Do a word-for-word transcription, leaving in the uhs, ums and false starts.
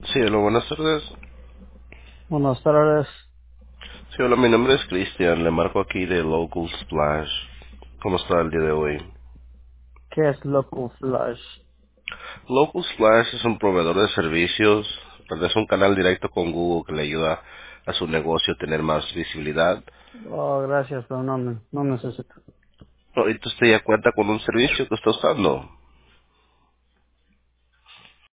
Sí, hola, buenas tardes. Buenas tardes. Sí, hola, mi nombre es Cristian. Le marco aquí de Local Splash. ¿Cómo está el día de hoy? ¿Qué es Local Flash? Local Splash es un proveedor de servicios. Es un canal directo con Google que le ayuda a su negocio a tener más visibilidad. Oh, gracias, pero no, me- no necesito. Ahorita usted ya cuenta con un servicio que está usando.